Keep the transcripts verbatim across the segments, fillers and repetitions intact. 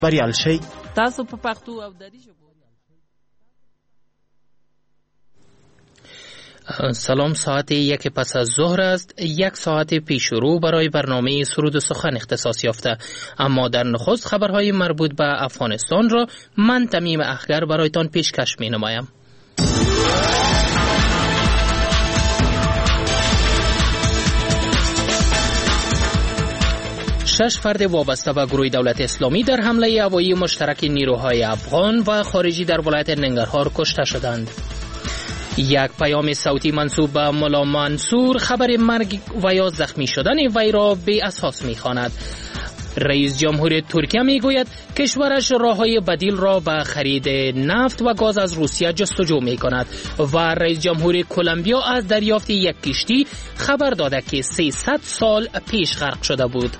بریال شي تاسو په پښتو او دری ژبه. سلام، ساعت یک پس از ظهر است. یک ساعت پیش رو برای برنامه سرود و سخن اختصاص یافته، اما در نخست خبرهای مربوط به افغانستان را من تمیم اخگر برایتان پیشکش می نمایم. شش فرد وابسته به گروه دولت اسلامی در حمله هوایی مشترک نیروهای افغان و خارجی در ولایت ننگرهار کشته شدند. یک پیام صوتی منسوب به ملا منصور خبر مرگ و یا زخمی شدن وی را بی اساس می‌خواند. رئیس جمهور ترکیه میگوید کشورش راه‌های بدیل را به خرید نفت و گاز از روسیه جستجو می‌کند و رئیس جمهور کلمبیا از دریافت یک کشتی خبر داده که سیصد سال پیش غرق شده بود.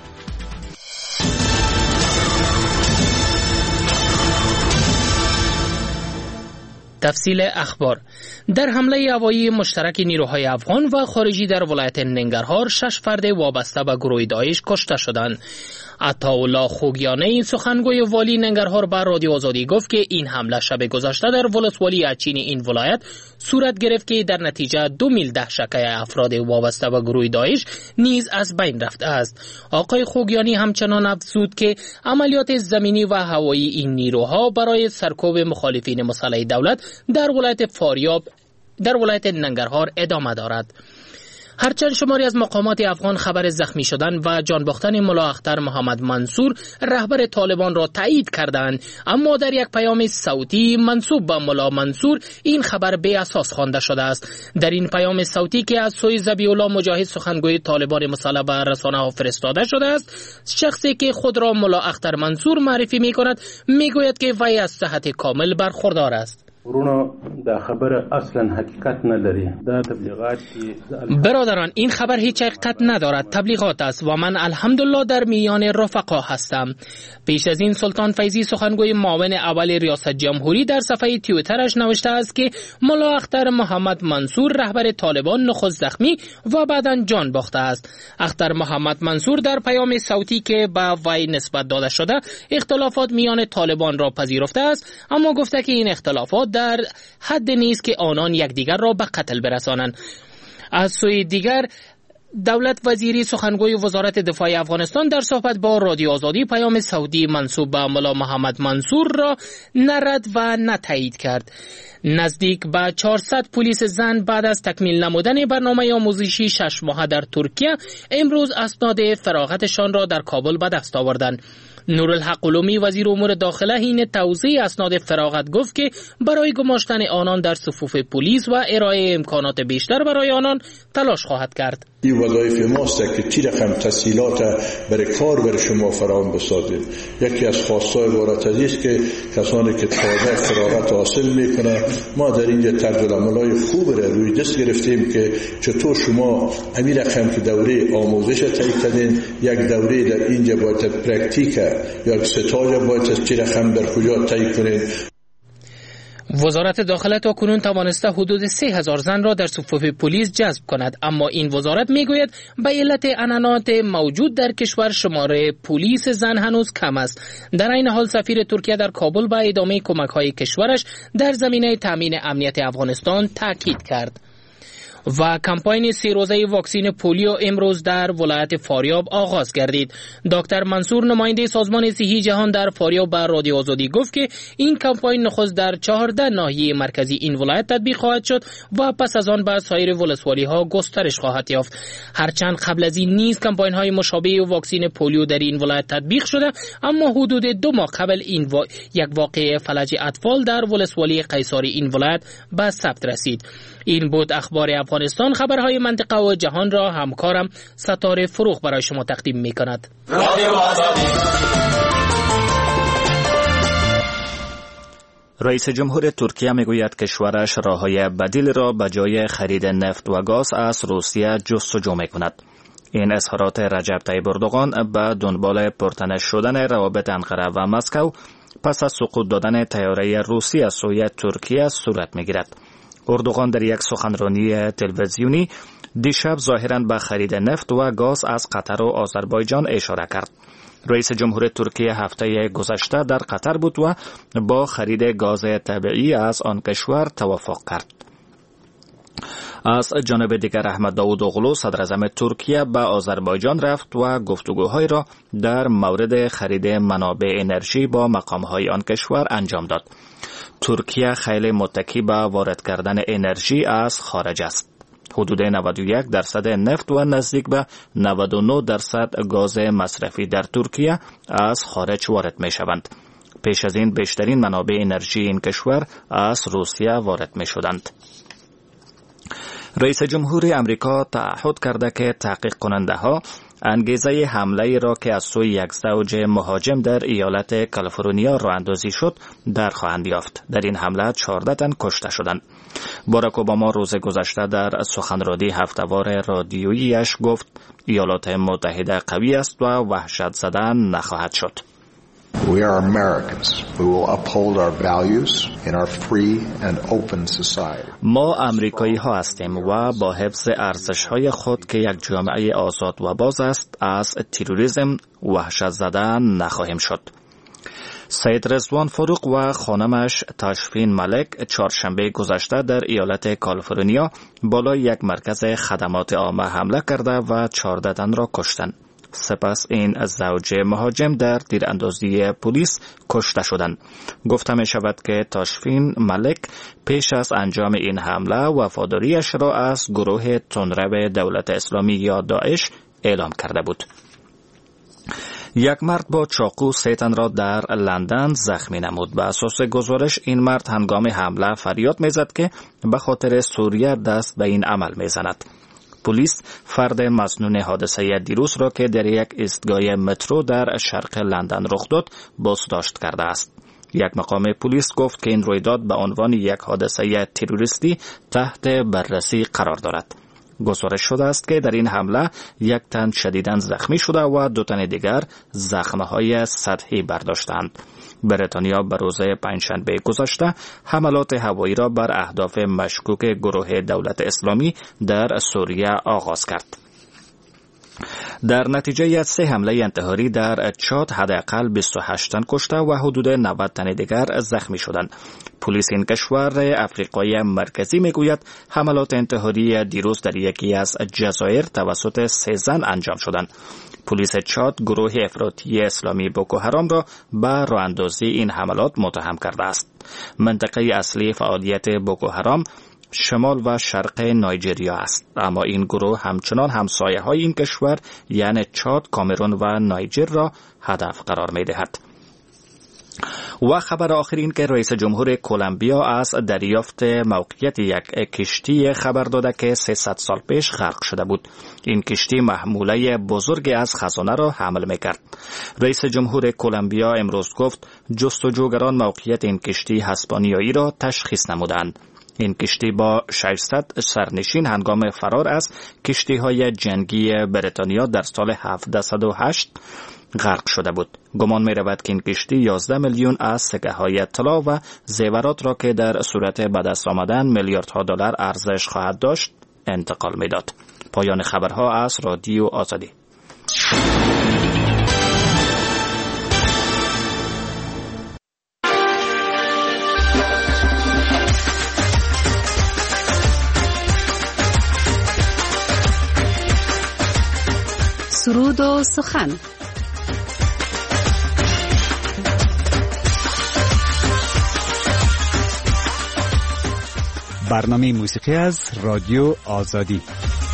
تفصیل اخبار. در حمله هوایی مشترک نیروهای افغان و خارجی در ولایت ننگرهار شش فرد وابسته به گروه داعش کشته شدند. عطاالله خوگیانی سخنگوی والی ننگرهار به رادیو آزادی گفت که این حمله شب گذشته در ولسوالی اچین این ولایت صورت گرفت که در نتیجه دو میل دهشکه افراد وابسته به گروه داعش نیز از بین رفته است. آقای خوگیانی همچنان افزود که عملیات زمینی و هوایی این نیروها برای سرکوب مخالفین مسلح دولت در ولایت فاریاب در ولایت ننگرهار ادامه دارد. هرچند شماری از مقامات افغان خبر زخمی شدن و جان باختن ملا اختر محمد منصور رهبر طالبان را تایید کردند، اما در یک پیام صوتی منسوب به ملا منصور این خبر بی اساس خوانده شده است. در این پیام صوتی که از سوی ذبیح الله مجاهد سخنگوی طالبان مسلح به رسانه‌ها فرستاده شده است، شخصی که خود را ملا اختر منصور معرفی می‌کند میگوید که وی از صحت کامل برخوردار است. ورونو دا خبر اصلا حقیقت نداری. دا تبلیغات برادران، این خبر هیچ حقیقت ندارد، تبلیغات است و من الحمدلله در میان رفقا هستم. پیش از این سلطان فیضی سخنگوی معاون اول ریاست جمهوری در صفحه توییترش نوشته است که ملا اختر محمد منصور رهبر طالبان نخست زخمی و بعداً جان باخته است. اختر محمد منصور در پیام صوتی که به وی نسبت داده شده اختلافات میان طالبان را پذیرفته است، اما گفته که این اختلافات در حد نیست که آنان یکدیگر را به قتل برسانند. از سوی دیگر دولت وزیری سخنگوی وزارت دفاع افغانستان در صحبت با رادیو آزادی پیام صوتی منسوب به ملا محمد منصور را نرد و نتایید کرد. نزدیک به چهارصد پلیس زن بعد از تکمیل نمودن برنامه آموزشی شش ماهه در ترکیه امروز اسناد فراغتشان را در کابل به دست آوردند. نورالحق علومی وزیر امور داخله حین توزیع اسناد فراغت گفت که برای گماشتن آنان در صفوف پلیس و ارائه امکانات بیشتر برای آنان تلاش خواهد کرد. این وظایف ماست که چی رقم تسهیلات برای کار برای شما فراهم بسازید. یکی از خواستای عبارت از است که کسانی که تازه فراغت حاصل میکنه ما در اینجا طرز العملای خوب را روی دست گرفتیم که چطور شما همین رقم که دوره آموزش طی کردین، یک دوره در اینجا باید پرکتیک یا ستاج باید از چی رقم در کجا طی کنین. وزارت داخله تا کنون توانسته حدود سه هزار زن را در صفوف پلیس جذب کند، اما این وزارت میگوید به علت عنعنات موجود در کشور شماره پلیس زن هنوز کم است. در این حال سفیر ترکیه در کابل به ادامه کمک‌های کشورش در زمینه تامین امنیت افغانستان تاکید کرد. و کمپاین سه روزه واکسین پولیو امروز در ولایت فاریاب آغاز گردید. دکتر منصور نماینده سازمان صحی جهان در فاریاب به رادیو آزادی گفت که این کمپاین نخست در چهارده ناحیه مرکزی این ولایت تطبیق خواهد شد و پس از آن به سایر ولسوالی ها گسترش خواهد یافت. هرچند قبل از این نیز کمپاین های مشابه واکسین پولیو در این ولایت تطبیق شده، اما حدود دو ماه قبل این و... یک واقعه فلج اطفال در ولسوالی قیصاری این ولایت به ثبت رسید. این بود اخبار افغانستان. خبرهای منطقه و جهان را همکارم ستاره فروغ برای شما تقدیم می کند. رئیس جمهور ترکیه می گوید کشورش راه‌های بدیل را به جای خرید نفت و گاز از روسیه جستجو می کند. این اظهارات رجب طیب اردوغان به دنبال پرتنش شدن روابط انقره و مسکو پس از سقوط دادن طیاره روسی از سوی ترکیه صورت می گیرد. اردوغان در یک سخنرانی تلویزیونی دیشب ظاهراً به خرید نفت و گاز از قطر و آذربایجان اشاره کرد. رئیس جمهور ترکیه هفته گذشته در قطر بود و با خرید گاز طبیعی از آن کشور توافق کرد. از جانب دیگر احمد داود اوغلو صدر اعظم ترکیه به آذربایجان رفت و گفتگوهای را در مورد خرید منابع انرژی با مقامهای آن کشور انجام داد. ترکیه خیلی متکی به وارد کردن انرژی از خارج است. حدود نود و یک درصد نفت و نزدیک به نود و نه درصد گاز مصرفی در ترکیه از خارج وارد می شوند. پیش از این بیشترین منابع انرژی این کشور از روسیه وارد می شدند. رئیس جمهور امریکا تعهد کرده که تحقیق کننده ها انگیزه حمله را که از سوی یک زوج مهاجم در ایالت کالیفرنیا راه اندازی شد در خواهند یافت. در این حمله چهارده تن کشته شدند. باراک اوباما روز گذشته در سخنرانی هفته‌وار رادیویی‌اش گفت ایالات متحده قوی است و وحشت زده نخواهد شد. We are Americans who will uphold our values in our free and open society. ما امریکایی ها هستیم و با حفظ ارزش های خود که یک جامعه آزاد و باز است از تروریسم وحشت زده نخواهیم شد. سید رضوان فاروق و خانمش تاشفین ملک چهارشنبه گذشته در ایالت کالیفرنیا بالای یک مرکز خدمات عامه حمله کرده و چهارده تن را کشتند. سپس این زوج مهاجم در تیراندازی پلیس کشته شدند. گفته می شود که تاشفین ملک پیش از انجام این حمله وفاداریش را از گروه تندرو دولت اسلامی یا داعش اعلام کرده بود. یک مرد با چاقو سه تن را در لندن زخمی نمود. به اساس گزارش این مرد هنگام حمله فریاد میزد که به خاطر سوریه دست به این عمل میزند. پلیس فرد مسنون حادثه دیروز را که در یک ایستگاه مترو در شرق لندن رخ داد بازداشت کرده است. یک مقام پلیس گفت که این رویداد به عنوان یک حادثه تروریستی تحت بررسی قرار دارد. گزارش شده است که در این حمله یک تن شدیداً زخمی شده و دو تن دیگر زخم‌های سطحی برداشتند. بریتانیا به روز پنجشنبه گذشته حملات هوایی را بر اهداف مشکوک گروه دولت اسلامی در سوریه آغاز کرد. در نتیجه سه حمله انتحاری در چاد حداقل بیست و هشت تن کشته و حدود نود تن دیگر زخمی شدند. پلیس این کشور افریقای مرکزی میگوید حملات انتحاری دیروز در یکی از جزایر توسط سه زن انجام شدند. پلیس چاد گروه افراطی اسلامی بوکو حرام را به راه اندازی این حملات متهم کرده است. منطقه اصلی فعالیت بوکو حرام شمال و شرق نایجریا است، اما این گروه همچنان همسایه های این کشور یعنی چاد، کامرون و نایجر را هدف قرار می دهد. و خبر آخر این که رئیس جمهور کلمبیا از دریافت موقعیت یک کشتی خبر داده که سیصد سال پیش غرق شده بود. این کشتی محموله بزرگی از خزانه را حمل می‌کرد. رئیس جمهور کلمبیا امروز گفت جستجوگران موقعیت این کشتی هسپانیایی را تشخیص نمودند. این کشتی با ششصد سرنشین هنگام فرار از کشتی‌های جنگی بریتانیا در سال هفتصد و هشت غرق شده بود. گمان می رود که این کشتی یازده میلیون از سکه های طلا و زیورات را که در صورت به دست آمدن میلیاردها دلار ارزش خواهد داشت انتقال می داد. پایان خبرها از رادیو آزادی. سرود و سخن. برنامه موسیقی از رادیو آزادی.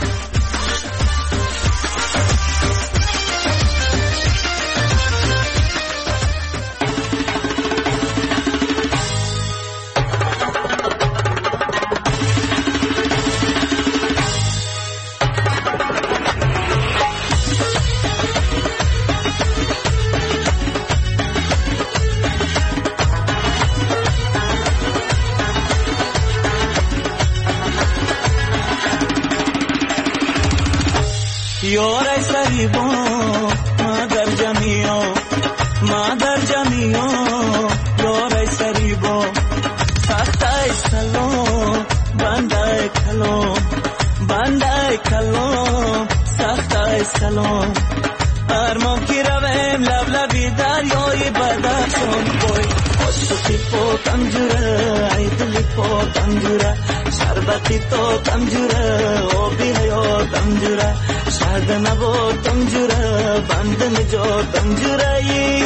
یارای سریبا مادر جمیو مادر جمیو یارای سریبا سختای سلام بندای کلام بندای کلام سختای سلام ارمان کی رویم لب لبی دریای بدخشان بوی عاشقی پاکم جوره ای دلی پاکم جوره شربتی تاکم جوره آبی حیاتم جوره شرد نباتم جوره بند نجاتم جوره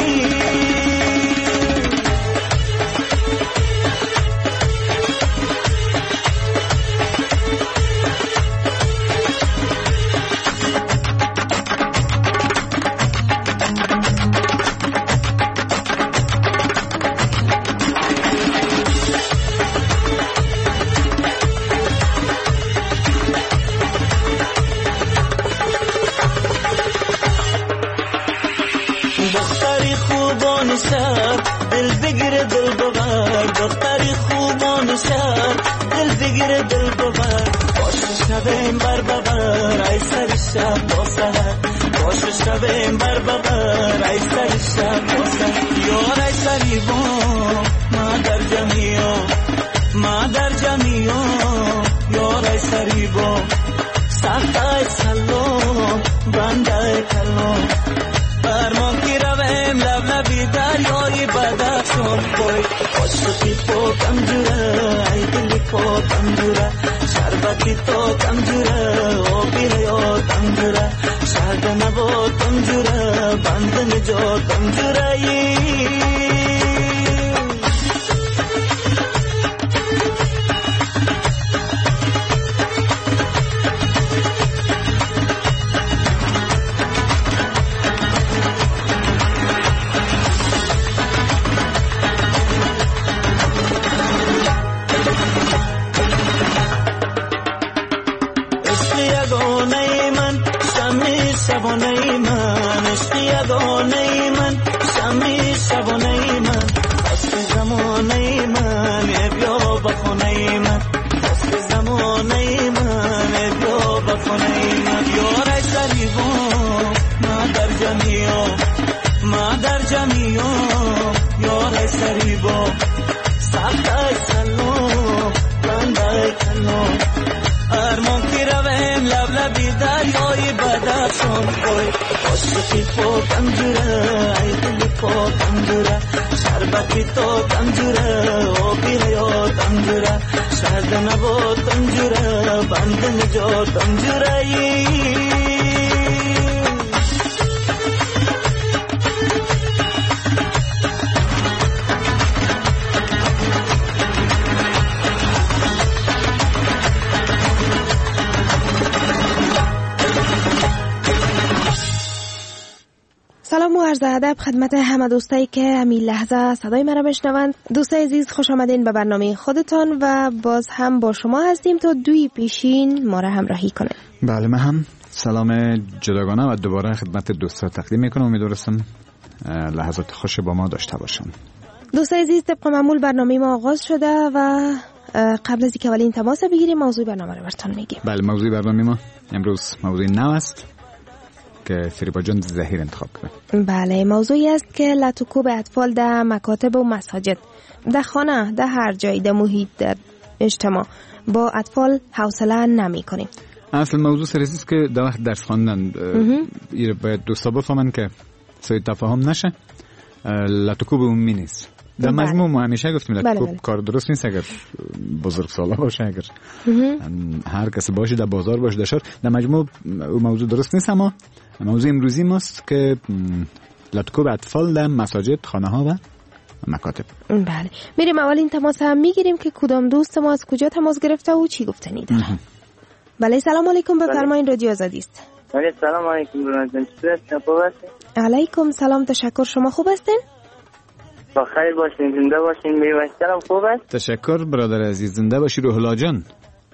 شهر دل بگیره دل ببر دختری خوبان شهر دل بگیره دل ببر باشه شبیم بر ببر ای سر شب با سهر باشه شبیم بر ببر ای سر شب با سهر یار ای سری با ما در جمعیو ما در جمعیو یار ای سری با سخت ای سلو بنده ای کلو ارمان کی رویم لب لبی دریای بدخشان بوی عاشقی پاکم جوره ای دلی پاکم جوره شربتی تاکم جوره آبی حیاتم جوره شرد نباتم جوره بند نجاتم جوره شبانه من عشق یگانه من شمی شبانه من دست زمانه من بیا بخونه من دست زمانه من بیا بخونه من یار سریبا ما در جمعیو ما در جمعیو یار سریبا سخت سلو بنده کلو ارمان کی رویم لب لبی دریای بدخشان بوی عاشقی پاکم جوره ای دلی پاکم جوره شربتی تاکم جوره آبی حیاتم جوره شرد نباتم جوره بند نجاتم جوره سلام و عرض ادب خدمت همه دوستایی که همین لحظه صدای مرا بشنوند. دوستای عزیز خوش آمدین به برنامه خودتان و باز هم با شما هستیم تا دوی پیشین ما را همراهی کنه. بله، من هم سلام جداگانه و دوباره خدمت دوستا تقدیم میکنم. امیدوارم لحظات خوش با ما داشته باشم. دوستای عزیز طبق معمول برنامه ما آغاز شده و قبل از اینکه اولین تماس بگیریم موضوع برنامه رو براتون میگیم. بله، موضوع برنامه ما امروز موضوع نو است که فریبا جان ظهیر انتخاب کرد. بله، موضوعی است که لطوکوب اطفال در مکاتب و مساجد، در خانه، در هر جای، در محیط، در اجتماع با اطفال حوصله نمی کنیم. اصل موضوع سرسی است که در وقت درس خواندن این باید دوستا بفهمن که سوی تفاهم نشه. لطوکوب عمومی نیست. در مجموع ما همیشه گفتیم لطوکوب بله بله. کار درست نیست اگر بزرگ سالا باشه، اگر هر کسی باشه، در بازار باشه، در شهر. در مجموع موضوع درست نیست. اما موضوع امروزی ماست که لطوکوب اطفال در مساجد، خانه ها و مکاتب. بله، میریم اولین تماس هم میگیریم که کدام دوست ما از کجا تماس گرفته و چی گفتنی داره. بله، سلام علیکم، بفرمایید، رادیو آزادی است. بله، سلام علیکم برادران، چطور علیکم سلام، تشکر. شما خوب هستین؟ با خیر باشین، زنده باشین. میوسترم خوب است. تشکر برادر عزیز، زنده باشی روح الله جان.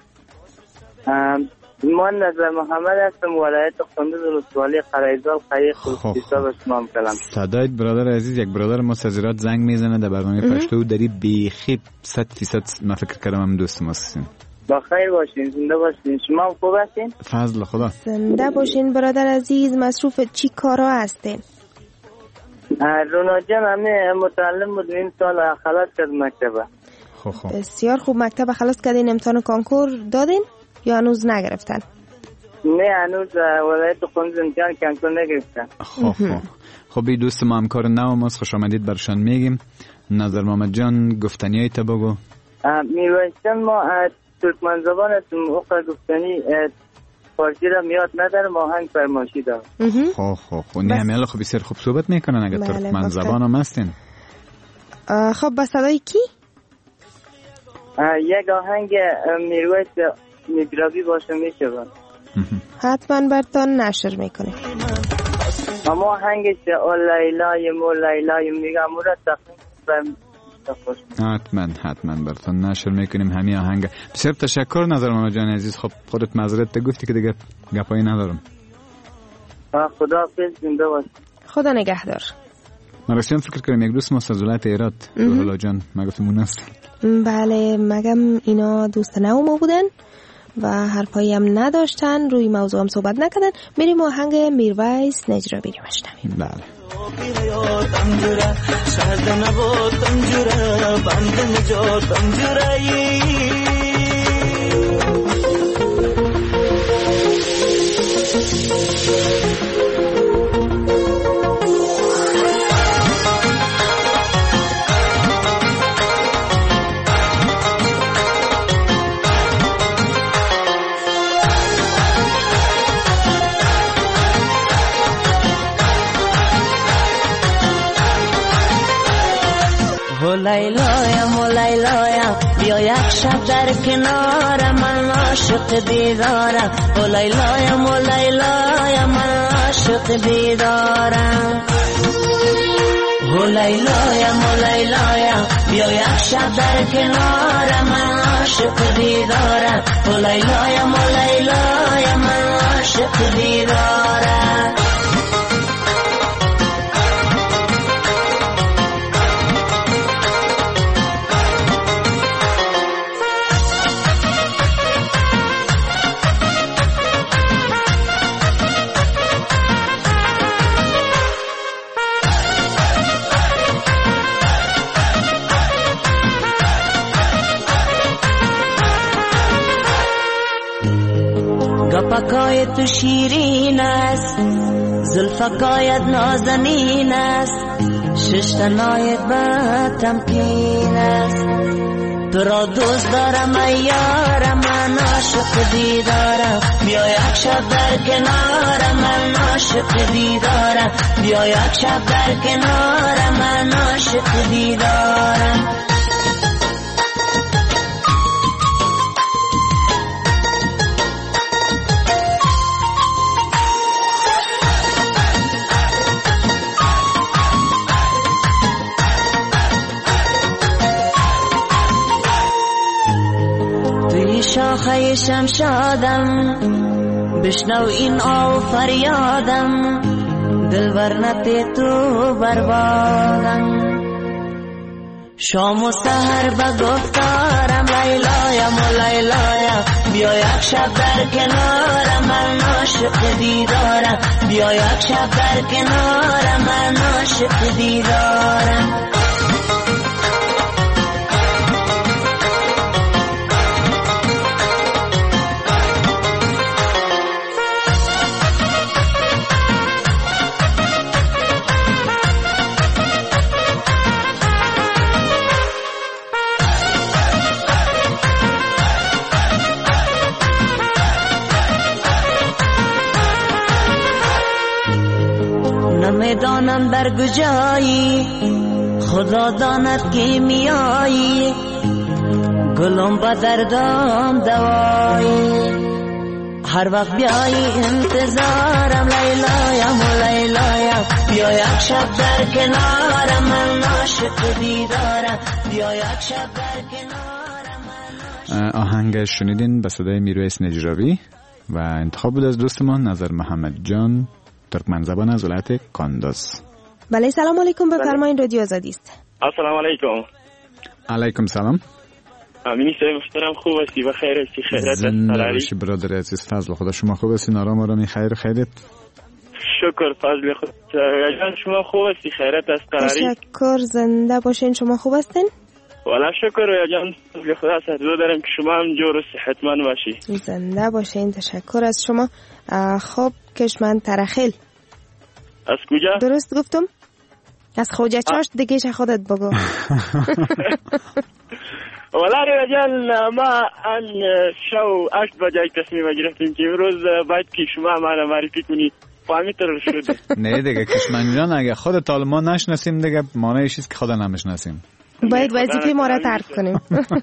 من نظر محمد هستم، ولایت قندوز، ولسوالی قرایزال، قریه خصوصا به شما کلام. صدایت برادر عزیز، یک برادر ما سزیرات زنگ میزنه در برنامه پشتو داری بیخی صد فیصد من فکر کردم هم دوست ما هستین. با خیر باشین، زنده باشین. شما خوب هستین؟ فضل خدا. زنده باشین برادر عزیز. مصروف چی کارا هستین؟ رونا جان همه متعلم بود، این سال خلاص کرد مکتبه. خب خب بسیار خوب. مکتب خلاص کردین، امتحان کانکور دادین یا هنوز نگرفتن؟ نه هنوز ولایت قندوز امتحان کنترل نگرفتن. خب خب خب این دوست ما همکار نو ماست، خوش آمدید برشان میگیم. نظر محمد جان گفتنی های تا بگو. میرویستان ما ترکمن زبان هستم، اقرا گفتنی فارسی را میاد ندارم، آهنگ فرماشی دارم. خب خب خب نه همیالا خب بسیار خوب صحبت میکنن اگر ترکمن زبان هم هستین. خب با صدای کی؟ یک آهنگ میرویس نجرابی باشه میشه با حتما برتان نشر میکنه. اما آهنگش او لیلای مو لیلای میگم را تقریبا حتما حتما براتون نشر میکنیم همین آهنگ. بسیار تشکر نظر محمد جان عزیز. خب خودت معذرت گفتی که دیگه گپایی ندارم. خدا حافظ، زنده باش. خدا نگهدار. من رسیدم فکر کنم یک دوست ما از ولایت هرات روح الله جان ما گفتم اون است. بله مگم اینا دوست نو ما بودن و حرفایی هم نداشتن، روی موضوع هم صحبت نکردن. میریم آهنگ میرویس نجرابی رو بشنویم. بله. لیلایم و لیلایم بیا یک شب در کنار من عاشق دیدارم. و لیلایم و لیلایم من عاشق دیدارم. و لیلایم و لیلایم بیا یک شب در کنار من عاشق دیدارم. و لیلایم و لیلایم من عاشق دیدارم. گپکای تو شیرین است، زلفکایت نازنین است، ششتنایت با تمکین است. تو را دوست دارم ای یارم، من عاشق دیدارم. بیا یک شب در کنارم، من عاشق دیدارم. بیا یک شب در کنارم، من عاشق دیدارم. شاخه شمشادم بشنو این آو فریادم، دلبر نپی تو بربادم. شام و سحر بگفتارم لیلایم و لیلایم بیا یک شب در کنارم، من عاشق دیدارم. بیا یک شب در کنارم، من عاشق دیدارم. نمیدانم در کجایی، خدا داند که میایی. گلم با دردم دوایی، هر وقت بیایی انتظارم. لیلایم و لیلایم بیا یک شب در کنارم، من عاشق دیدارم. بیا یک شب در کنارم. آهنگ شنیدین به صدای میرویس نجرابی و انتخاب بود از دوستمان نظر محمد جان ترکمن زبان از ولایت کندوز. بله سلام علیکم، بفرمایید رادیو آزادی است. السلام علیکم. علیکم سلام. امینی صاحب محترم، خوب هستی؟ بخیر هستی؟ خیرت است؟ زنده باشی برادر عزیز. فضل خدا شما خوب هستین؟ آرام آرامی خیر خیرت؟ شکر فضل خدا. جان شما خوب هستی؟ خیرت است؟ قراری؟ تشکر، زنده باشین. شما خوب هستین؟ والا شکر رویا جان، خدا سعدو دارم که شما هم جور و صحتمند باشی. زنده باشین. تشکر از شما. خب کشمن ترخیل از کجا؟ درست گفتم؟ از خوجه چاشت دیگه ش خودت بگو. والا رویا جان ما ان شو هشت بجه تصمیم گرفتیم که امروز باید که شما ما معرفی کنی. فهمیتر شده. نه دیگه کشمن جان اگه خود تا ما نشناسیم دیگه معنیش چیست که خود نمیشناسیم. باید وظیفه ما را ترک کنیم.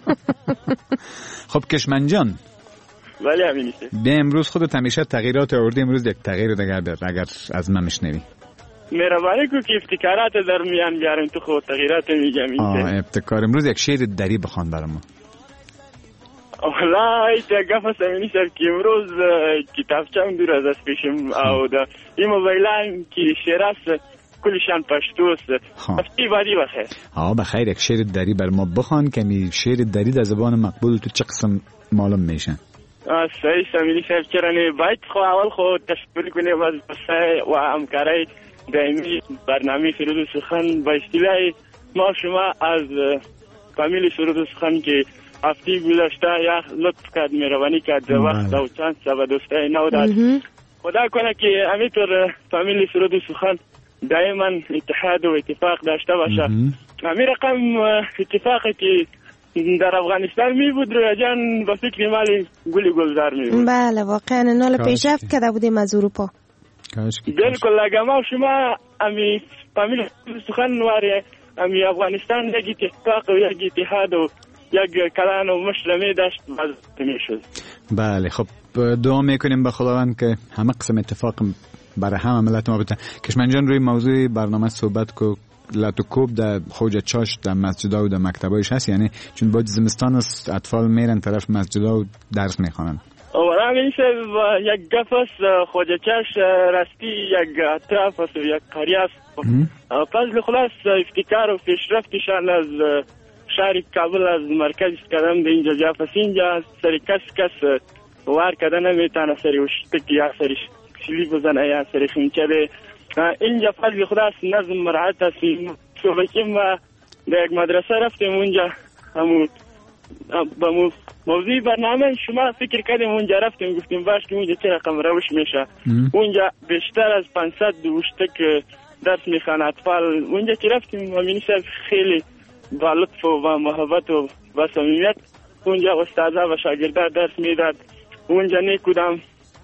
خب کشمن جان ولی همین نیست. بیا امروز خودت همیشه تغییرات آوردی، امروز یک تغییر دیگه بیار اگر از من میشنوی. مهربانی کو که ابتکارات در میان بیارین تو خود تغییرات میگم. آه ابتکار. امروز یک شعر دری بخوان برام. والله ایت گفت سمینی سر که امروز کتابچم دور از دست پیشم او دا این موبایلان که شعر است کلشان پشتوست. افتی بادی بخیر. آه بخیر. یک شعر دری بر ما بخوان که می شعر دری در زبان مقبول تو چه قسم معلوم میشه؟ آه صحیح سمینی سر چرا باید خو اول خو تشکر کنیم از بسای و همکاری دائمی برنامه سرود و سخن با اصطلاح ما شما از فامیل سرود و سخن که هفته گذشته یا لطف کرد مهربانی کرد وقت و چند سبا دوستای نو داد. خدا کنه که همینطور فامیل سرود و سخن دائما اتحاد و اتفاق داشته باشه. همین رقم اتفاقی که در افغانستان می بود رویا جان با فکر مالی گلی گلزار می بود. بله واقعا نال پیشرفت کرده بودیم از اروپا. بالکل اگه ما شما امی فامیل سخن واره امی افغانستان یک اتفاق و یک اتحاد و یک کلان و مشرمی داشت مزد می شد. بله خب دعا میکنیم به خداوند که همه قسم اتفاق برای همه ملت ما بده. کشمن جان روی موضوع برنامه صحبت کو لاتوکوب در خوجه چاش در مسجدها و در مکتبایش هست، یعنی چون باید زمستان است اطفال میرن طرف مسجدها و درس میخوانن. اولا میشه یک گفت خوجه چاش راستی یک اطراف است و یک قریه است. فضل خلاص افتکار و پیشرفتشان از شهر کابل از مرکز کدام در اینجا جا پس اینجا سری کس کس وار کده نمیتانه سری وشتک یا سری شلی بزنه یا سری خمچه ده. اینجا فضل خدا نظم مراعات است. صبحیم و در یک مدرسه رفتیم اونجا همون با موضوع برنامه شما فکر کردیم اونجا رفتیم گفتیم باش که اونجا چه رقم روش میشه. اونجا بیشتر از پانصد وشتک درس میخوان اطفال. اونجا که رفتیم امینی صاحب خیلی با لطف و با محبت و با صمیمیت اونجا استادا و شاگردا درس میداد. اونجا نه کدام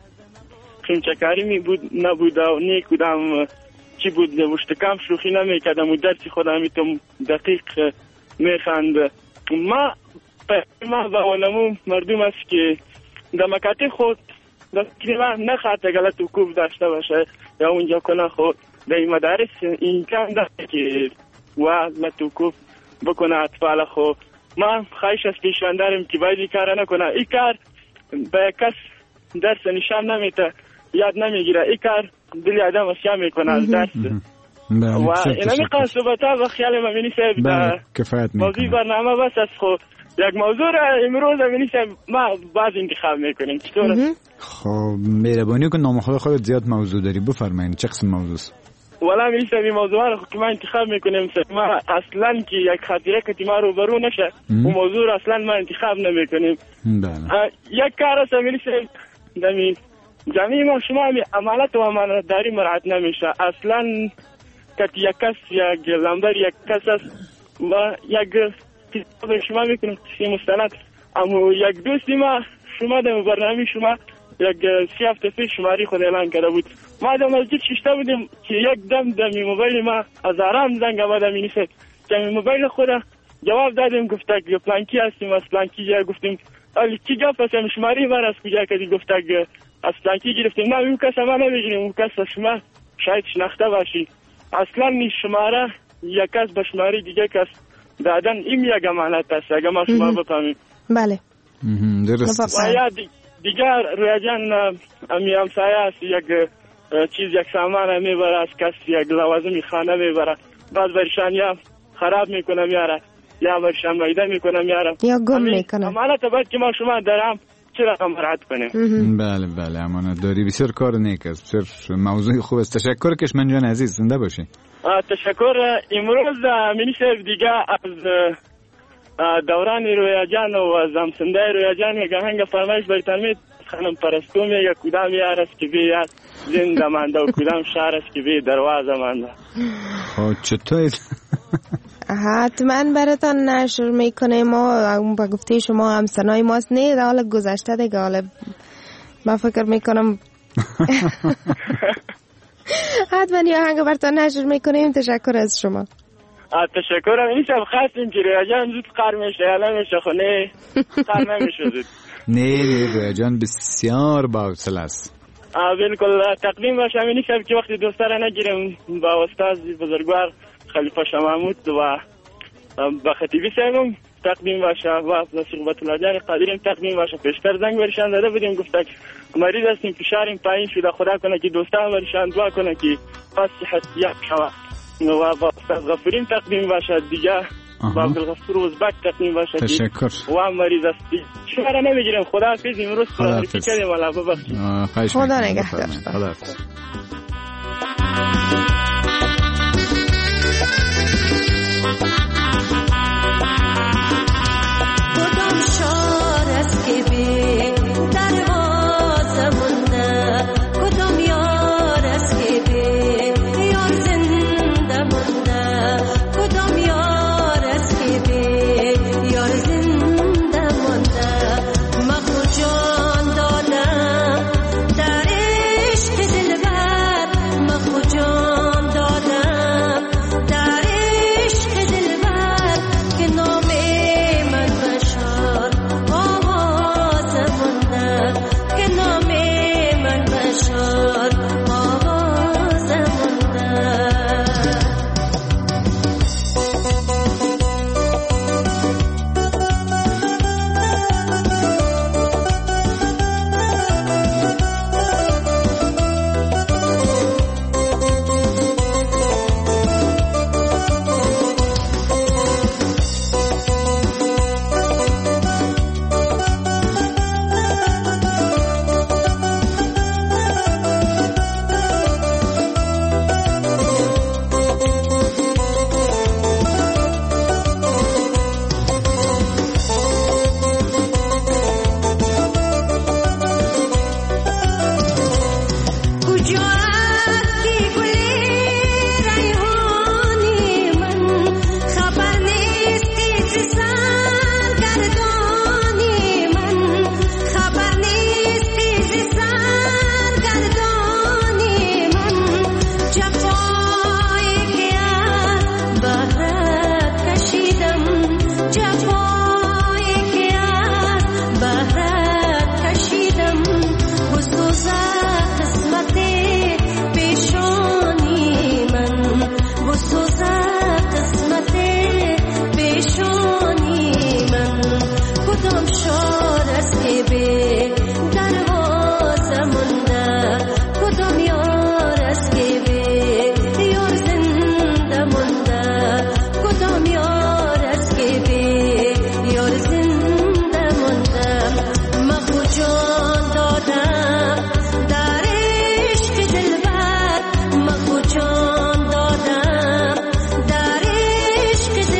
خمچکاری می بود نبود و نه کدام چی بود وشتکام شوخی نمیکردم و درسی خودم میتونم دقیق میخواند. ما ما با علمو مردم است که در مکاتب خود در کلمه نخواهد غلط وقوف داشته باشه یا اونجا کنه خود در این مدارس امکان داره که غلط وقوف بکنه اطفال خود. ما خواهش از پیشان داریم که باید این کار نکنه. این کار به کس درس نشان نمیده یاد نمیگیره. این کار دل آدم اشیا میکنه از درس و اینمی قان صحبتا و خیال ما منی صاحب در موضوع برنامه بس از خود یک موضوع را امروز منی صاحب ما باز انتخاب میکنیم. چطور است؟ خب مهربانی کن نام خود خودت زیاد موضوع داری بفرمایید چه قسم موضوع است؟ والا منی صاحب این موضوع را که ما انتخاب میکنیم ما اصلا که یک خاطره که ما رو برو نشه اون موضوع را اصلا ما انتخاب نمیکنیم. یک کار است منی صاحب دمی جمعی ما شما همی امانت و امانتداری مراعات نمیشه اصلا که یک کس یک لمبر یک کس است و یک کتاب شما میکنم سی مستند اما یک دوستی ما شما در برنامه شما یک سی هفته پیش شماری خود اعلان کرده بود. ما در مسجد ششته بودیم که یک دم در موبایل ما از آرام زنگ آمده می نیست که موبایل خود جواب دادیم گفته که پلانکی هستیم از پلانکی جا گفتیم الی کی گفت هستیم شماری بر از کجا کدی گفته که از پلانکی گرفتیم. نه اون کس ما نمیگیریم اون کس شما شاید شناخته باشی اصلا نی شماره یک کس به شماره دیگه کس دادن این یک امانت است اگه ما شما بفهمیم. بله درست. و یا دیگر رویا جان امی همسایه است یک چیز یک سامان میبره از کس یک لوازمی خانه میبره بعد برشان یا خراب میکنه میاره یا برشان میده میکنه میاره یا گم میکنه. امانت باید که ما شما درام چه رقم مراعات کنیم. بله بله امانت داری بسیار کار نیک است بسیار موضوع خوب است. تشکر کشمن جان عزیز زنده باشی. تشکر. امروز منی صاحب دیگه از دوران رویا جان و زمسنده رویا جان گهنگ فرمایش برتان می خانم پرستو میگه کدام یار است که بی یار زنده مانده و کدام شهر است که بی دروازه مانده. خب چطور؟ حتما براتان نشر میکنه. ما با گفته شما همسنای ماست، نه در حال گذشته دیگه. حالا من فکر میکنم حتما یه آهنگ براتان نشر میکنیم. تشکر از شما. تشکرم. این شب خواستیم که رویا جان زود قر میشه الان میشه خونه قر نمیشه زود. نه نه رویا جان بسیار باوصله است. بالکل تقدیم باشم این شب که وقتی دوستا را نگیرم با استاد بزرگوار خلیفه شاه محمود و با خطیبی صاحبم تقدیم باشه و صحبت الله جان قادریم تقدیم باشه. پیشتر زنگ برشان داده بودیم گفتن مریض هستیم فشاریم پایین شده، خدا کنه که دوستا برشان دعا کنه که پس صحت یک شوه و با استاد غفوریم تقدیم باشه دیگه با عبدالغفور ازبک تقدیم باشه. تشکر. و مریض هستی شما را نمیگیرم. خدا حافظ. امروز خداحافظی کردیم والا ببخشید. خدا نگهدار. خدا حافظ. کدام شار است که به دروازه مونده، کدام یار است که به یار زنده مونده، کدام یار است که به یار زنده مونده. من خود جان دادم در عشق دلبر، من خود جان دادم در عشق دلبر که نام من بشار آواز مونده، که نام من بشار آواز مونده.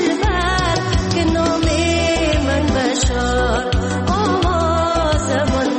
آواز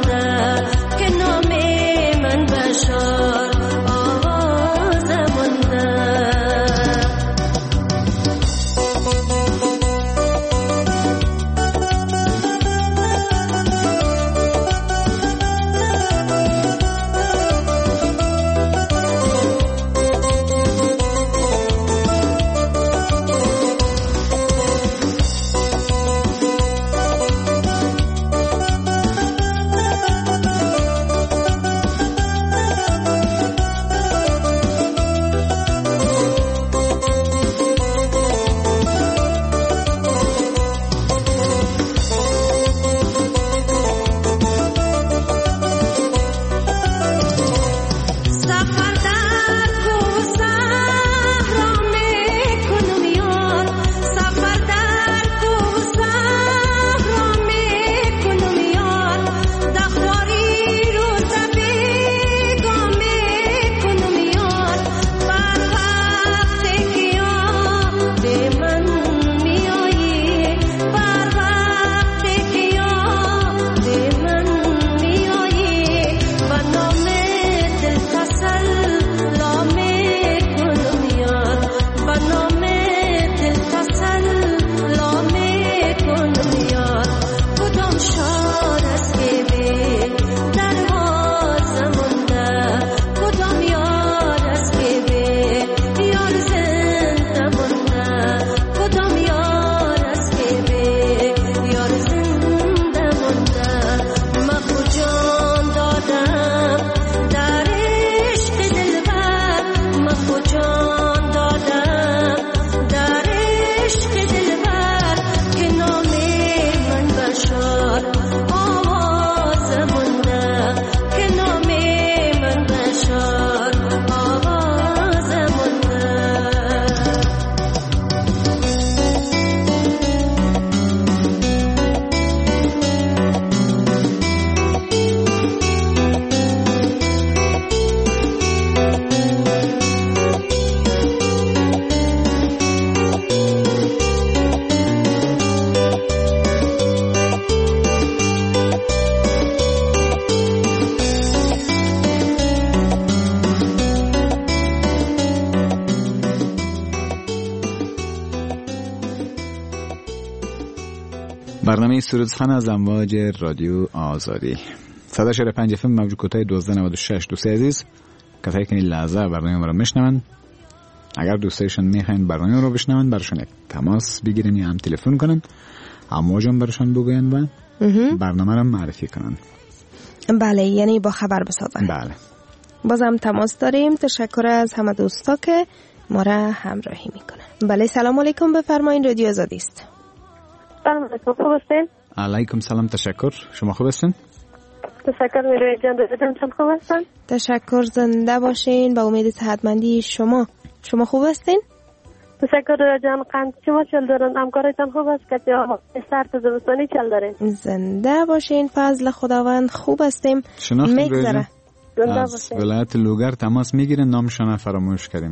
برنامه سرود سخن از امواج رادیو آزادی صد و چهل و پنج اف ام موج کوتاه دوازده نود و شش. دوستای عزیز، کسایی که این لحظه برنامه ما رو میشنون، اگر دوستایشون میخواین برنامه رو بشنون، براشون یک تماس بگیرین یا هم تلفن کنن، امواجم براشون بگوین و برنامه رو معرفی کنن. بله، یعنی با خبر بسازن. بله. بازم تماس داریم. تشکر از همه دوستا که ما را همراهی میکنن. بله، سلام علیکم، بفرمایید، رادیو آزادی است. سلام علیکم، خوب هستین؟ علیکم سلام، تشکر. شما خوب هستین؟ تشکر میروی جان، دوستان خوب هستن؟ تشکر، زنده باشین. با امید صحتمندی شما. شما خوب هستین؟ تشکر جان. قند شما چل دارن؟ همکارتان خوب است که سرد زمستانی چل دارین؟ زنده باشین، فضل خداوند خوب هستیم. میگذره. از ولایت لوگر تماس میگیرین، نامشون فراموش کردیم.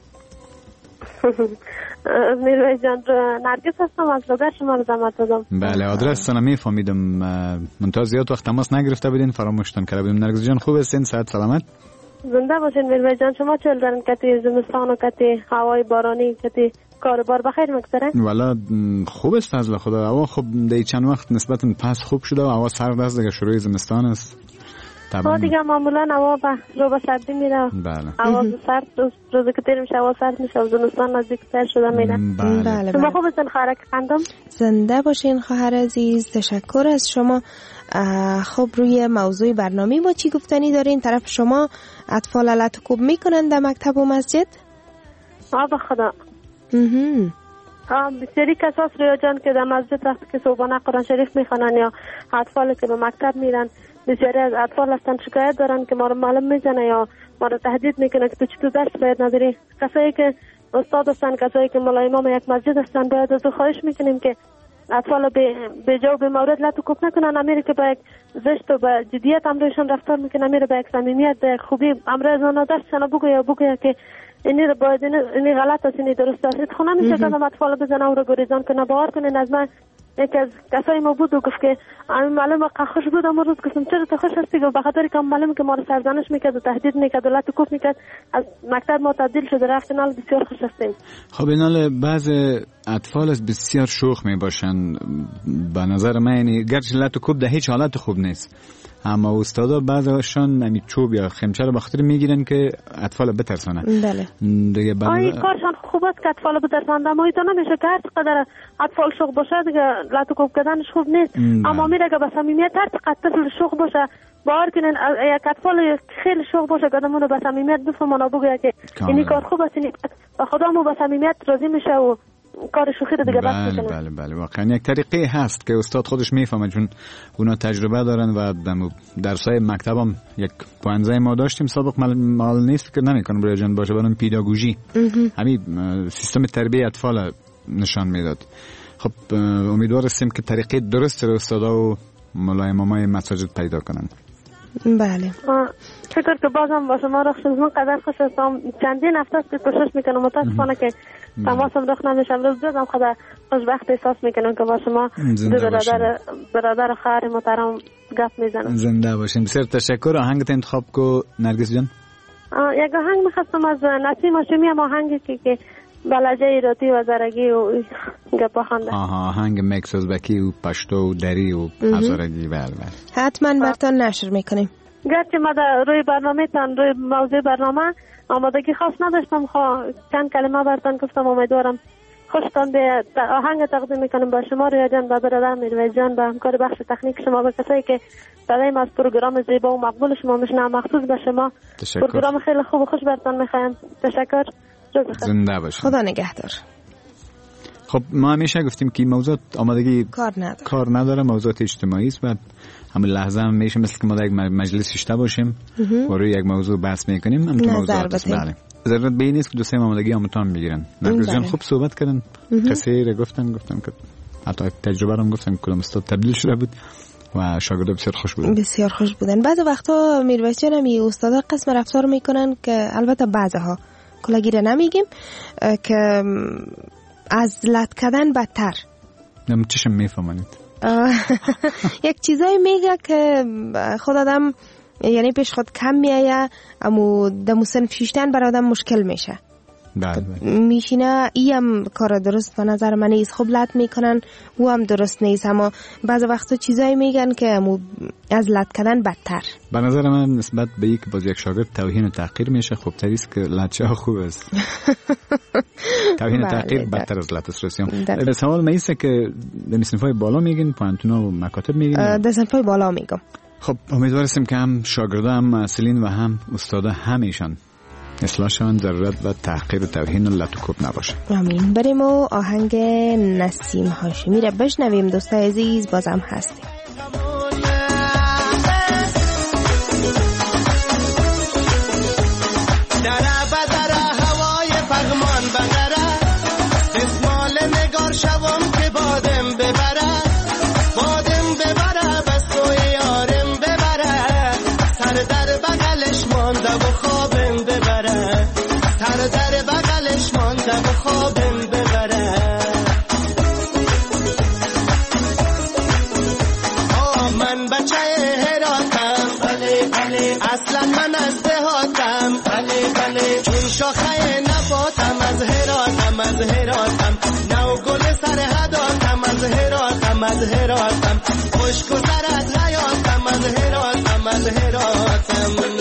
میروی جان، نرگس هستم، از لوگر شما رو زحمت دادم. بله، آدرس سلام میفهمیدم، منتها زیاد وقت تماس نگرفته بودین، فراموشتون کرده بودیم. نرگس جان خوب هستین؟ صحت سلامت؟ زنده باشین میروی جان. شما چل دارین؟ کتی زمستان و کتی هوای بارانی، کتی کاربار بخیر میگذره؟ والا خوب است فضل خدا. هوا خب دی چند وقت نسبتا پس خوب شده و هوا سرد است دیگه، شروع زمستان است. ها دیگه معمولا هوا به رو به سردی میره. بله. هوا سرد روز روز که تیر میشه هوا سرد میشه و زمستان نزدیک تر شده میره. بله. بله. شما خوب هستین خواهر خندم؟ زنده باشین خواهر عزیز، تشکر از شما. خب روی موضوع برنامه ما چی گفتنی دارین؟ طرف شما اطفال لطکوب میکنن در مکتب و مسجد؟ آه به خدا. بسیاری کساس رویا جان که در مسجد وقتی که صبحانه قرآن شریف میخوانن یا اطفال که به مکتب میرن، بسیاری از اطفال هستن شکایت دارن که ما رو معلم میزنه یا ما رو تهدید میکنه که تو چطور درس باید نداری. کسایی که استاد هستن، کسایی که مولای امام یک مسجد هستن، باید از او خواهش میکنیم که اطفال به جا و به مورد لطکوب نکنن. امیره که با یک زشت و با جدیت امرویشان رفتار میکنن، امیره با یک صمیمیت با یک خوبی امروی از آنها درسشان بگویا بگویا که اینی رو باید اینی غلط است، اینی درست است. خونه نمیشه که هم اطفال بزنه او رو گریزان کنه. باور کنین از من یکی از کسایی ما بود و گفت که معلم خوش بود. اما روز گفتم چرا تو خوش هستی؟ گفت بخاطر که معلم که ما رو سرزنش میکرد و تهدید میکرد و لطکوب میکرد، از مکتب ما تبدیل شده رفتن. حال بسیار خوش هستیم. خب اینال بعض اطفال از بسیار شوخ میباشن به نظر من، یعنی گرچه لطکوب در هیچ حالت خوب نیست، اما استادا بعضیشان همین چوب یا خمچه رو بخاطر میگیرن که اطفال بترسانه. بله دیگه بعد آی کارشان خوب است که اطفال بترسانه، اما اینا نمیشه که هر چقدر اطفال شوخ باشه دیگه لطکوب کردنش خوب نیست. اما میره که به صمیمیت هر چقدر طفل شوخ باشه، باور کنین یک اطفال خیلی شوخ باشه که آدمونو به صمیمیت بفهمونه بگه که اینی کار خوب است، اینی به خودمون به صمیمیت راضی میشه و کار شوخی رو دیگه بس میکنه. بله بله واقعا یک طریقه هست که استاد خودش میفهمه، چون اونا تجربه دارن و درسای مکتبم یک پوانزه ما داشتیم سابق، مال نیست فکر نمیکنم برای جان باشه، برام پیداگوژی همین سیستم تربیت اطفال نشان میداد. خب امیدوار هستیم که طریقه درست رو استادا و مولای مامای مساجد پیدا کنن. بله. فکر که بازم با شما رخ شدم قدر خوش هستم. چندین هفته است که کوشش میکنم، متاسفانه که تماسم رخ نمیشم. روز بازم خدا خوشبخت احساس میکنم که با شما دو برادر برادر خواهر محترم گپ میزنم. زنده باشین. بسیار تشکر. آهنگت انتخاب کو نرگس جان؟ یک آهنگ میخواستم از نسیم هاشمی، هم آهنگی که که بلجه ایراتی و زرگی و گپ خوانده. آها، آهنگ میکس ازبکی و پشتو و دری و هزارگی. بله بله حتما براتون نشر میکنیم. گرچه ما در روی برنامه تان روی موضوع برنامه آمادگی خاص نداشتم، خواه چند کلمه براتون گفتم، امیدوارم خوشتان به آهنگ تقدیم میکنم با شما رویا جان، با برادر میروی جان، با همکار بخش تکنیک شما، به کسایی که صدای از پروگرام زیبا و مقبول شما میشنم، مخصوص به شما. تشکر. پروگرام خیلی خوب و خوش براتون میخوایم. تشکر. زنده باشید. خدا نگهدار. خب ما همیشه گفتیم که موضوع آمادگی کار نداره کار نداره موضوع اجتماعی است و همون لحظه هم میشه مثل که ما در یک مجلس شته باشیم و روی یک موضوع بحث میکنیم. هم تو موضوعات است. بله ضرورت به این نیست که دوستای آمادگی آموزان بگیرن. نرگس جان خوب صحبت کردن، قصه را گفتن گفتن که حتی تجربه رو گفتن کدام استاد تبدیل شده بود و شاگردا بسیار خوش بودن. بسیار خوش بودن. بعضی وقتا میرویس جان هم استادا قسم رفتار میکنن که البته بعضها کلاگیره نمیگیم که از لط کردن بدتر. نم چشم میفهمید. یک چیزایی میگه که خود آدم یعنی پیش خود کم میایه، اما دمو سنف شیشتن برای آدم مشکل میشه. میشینه. ای هم کار درست به نظر من نیست. خب لط میکنن او هم درست نیست، اما بعض وقتا چیزایی میگن که از لط کردن بدتر. به نظر من نسبت به یک باز یک شاگرد توهین و تحقیر میشه. خب تریست که لطشه ها خوب است. توهین و تحقیر بدتر از لط است. رسیان سوال ما ایسته که در صنفای بالا میگین، پوانتونا و مکاتب میگین؟ در صنفای بالا میگم. خب امیدوارستیم که هم شاگرده هم مسئولین و هم استاده همیشان اصلاح شوند، ضرورت و تحقیر و توهین و لط و کوب نباشه. آمین. بریم و آهنگ نسیم هاشمی را بشنویم. دوستای عزیز بازم هستیم. دره بدره هوای پغمان بغره، اسمال نگار شوم که بادم ببره، بادم ببره بس توی یارم ببره، سر در بغلش مانده و خوابم ببره، سر در بغلش مانده و خوابم ببره. آه من بچه هراتم، بله بله اصلا من از دهاتم، بله بله چون شاخه نباتم، از هراتم از هراتم، نو گل سر هداتم، از هراتم از هراتم، خشک و سرت حیاتم، از هراتم از هراتم.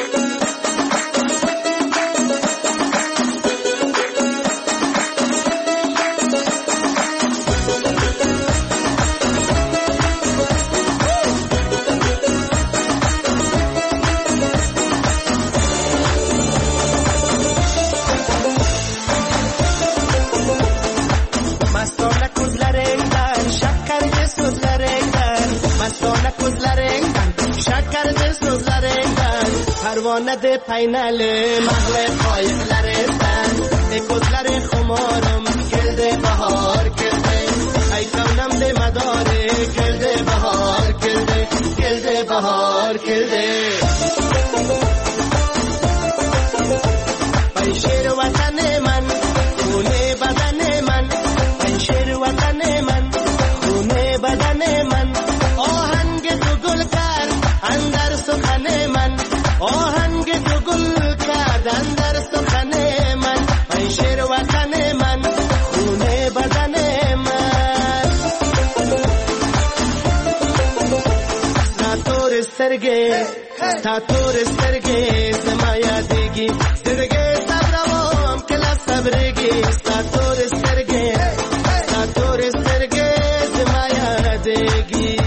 پروانه ده پیناله محل قایق لرستن اکوزلر خمارم کلده بهار کلده ای کونم ده مداره کلده بهار کلده کلده بهار کلده. پنشیر وطن من خونه بدن من، پنشیر وطن من خونه بدن من، آهنگ تو گل کرد اندر سخن من، آهنگ تو گل کردن در سخن من، ای شیر وطن من خونه بدن من. ستور سرگه ستور سرگه سمایا دیگی سرگه صبروام کلا صبرگی، ستور سرگه ستور سرگه سمایا دیگی.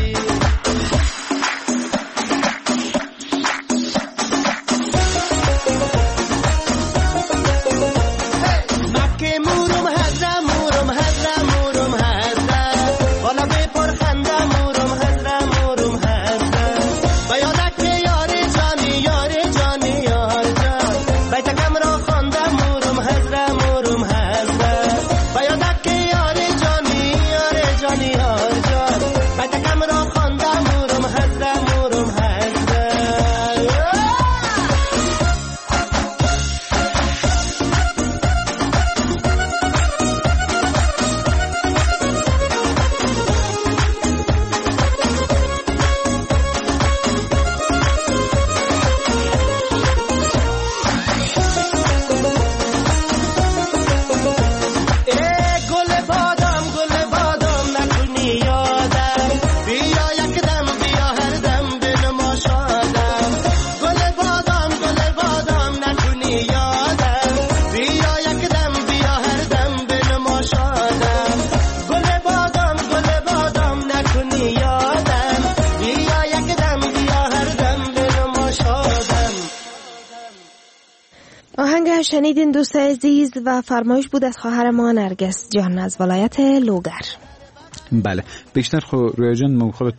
شنیدین دوست عزیز و فرمایش بود از خواهر ما نرگس جان از ولایت لوگر. بله بیشتر خو رویا جان ما خودت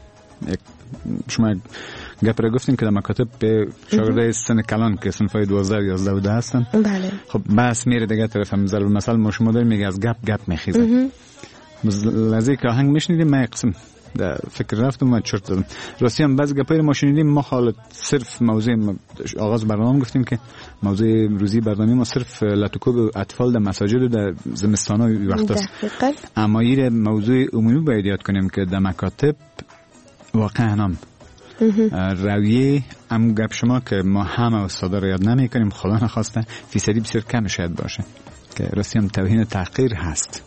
شما گپ را گفتین که در مکاتب به شاگردای سن کلان که صنفای دوازده یازده و ده هستن. بله. خب بس میره دیگه طرف هم ضرب مثلا ما شما داریم میگه از گپ گپ میخیزه. لذی که آهنگ میشنیدیم ما قسم در فکر رفتم و چرت دادم. راستی هم بعض گپای ما شنیدیم ما حالت صرف موضوع آغاز برنامه گفتیم که موضوع روزی برنامه ما صرف لطوکوب اطفال در مساجد و در زمستان‌ها وقت است. اما این موضوع عمومی باید یاد کنیم که در مکاتب واقعا هم رویه ام گپ شما که ما همه استادا رو یاد نمی کنیم، خدا نخواسته فیصدی بسیار کم شاید باشه که راستی هم توهین تحقیر هست.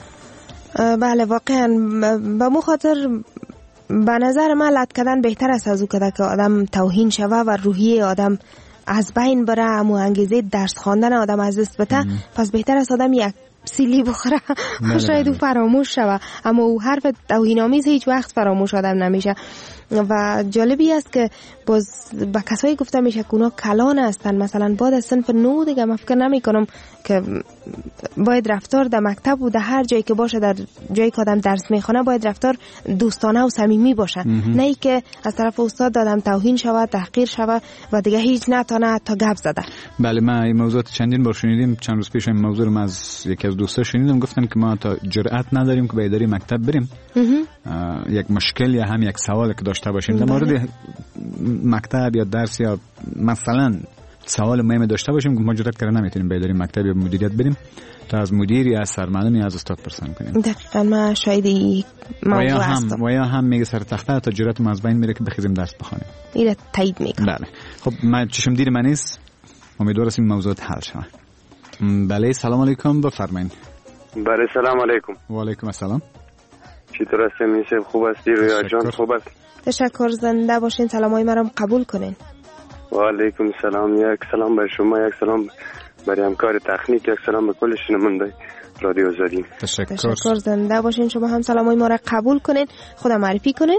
بله واقعا به مو خاطر به نظر من لط کردن بهتر است از او که که آدم توهین شوه و روحیه آدم از بین بره، امو انگیزه درس خواندن آدم از دست بده. پس بهتر است آدم یک سیلی بخوره شاید او فراموش شوه، اما او حرف توهین‌آمیز هیچ وقت فراموش آدم نمیشه. و جالبی است که باز با کسایی گفته میشه که اونا کلان هستن، مثلا بعد از صنف نو دیگه من فکر نمی کنم که باید رفتار در مکتب و در هر جایی که باشه، در جایی که آدم درس میخونه باید رفتار دوستانه و صمیمی باشه، نه ای که از طرف استاد دادم توهین شود، تحقیر شود و دیگه هیچ نتونه تا گپ زده. بله ما این موضوع چندین بار شنیدیم، چند روز پیش این موضوع رو از یکی از دوستا شنیدم، گفتن که ما تا جرئت نداریم که به اداره مکتب بریم یک مشکل یا هم یک سوال که داشته باشیم در مورد مکتب یا درس یا مثلا سوال مهم داشته باشیم که ما جرئت کردن نمیتونیم به اداره مکتب یا مدیریت بریم تا از مدیر یا از سرمعلم یا از استاد پرسان کنیم. دقیقاً ما شاید این موضوع هستم و یا هم میگه سر تخته تا جرأت ما از بین میره که بخیزیم درس بخونیم. اینو تایید میکنم. بله خب من چشم دیر من نیست، امیدوارم این موضوع حل شه. بله سلام علیکم، بفرمایید. بله سلام علیکم. و علیکم السلام. چطور هستین میشه؟ خوب هستی رویا جان؟ خوب است. تشکر، زنده باشین. سلامای مرا قبول کنین. و علیکم السلام. یک سلام بر شما، یک سلام برای همکار تکنیک، یک سلام به کل شنونده رادیو زدین. تشکر. تشکر، زنده باشین. شما هم سلامای ما را قبول کنین. خدا معرفی کنین.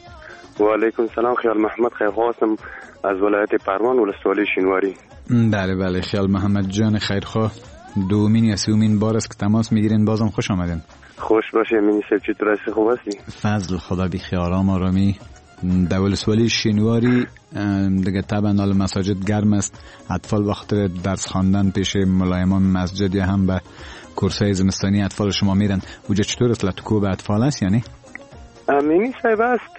و علیکم السلام. خیال محمد خیرخواستم از ولایت پروان ولسوالی شینواری. بله بله خیال محمد جان خیرخواه، دومین یا سومین بار است که تماس میگیرین، بازم خوش آمدین. خوش باشه امینی صاحب، چطور هستی؟ خوب هستی؟ فضل خدا بی خیارام آرامی. دولسوالی شینواری دیگه طبعا حال مساجد گرم است، اطفال وقت درس خواندن پیش ملایمان مسجد یا هم به کورسای زمستانی اطفال شما میرن، اوجا چطور است؟ لطکو به اطفال است یعنی؟ امینی صاحب است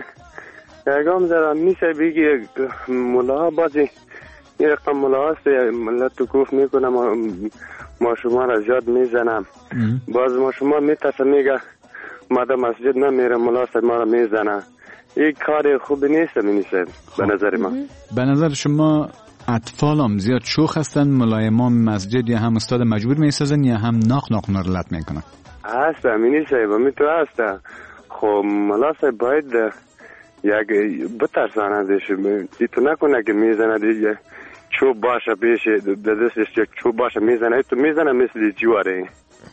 یکم زر امینی صاحب بگی ملاها بازی این رقم ملاها است لطکوف میکنم، ما شما را زیاد میزنم، باز ما شما میترسم میگه مادر مسجد نمیره ملا صاحب ما را میزنه. یک کار خوب نیست امینی صاحب به نظر من. به نظر شما اطفال هم زیاد شوخ هستن، ملایمان مسجد یا هم استاد مجبور میسازن یا هم ناق ناق نرلت میکنن؟ هست امینی صاحب همی تو هست. خب ملا صاحب باید یک بترسانه دیشه، تو نکنه که میزنه دیگه چوب باشه پیش دستش یک چوب باشه میزنه، تو میزنه مثل جواره.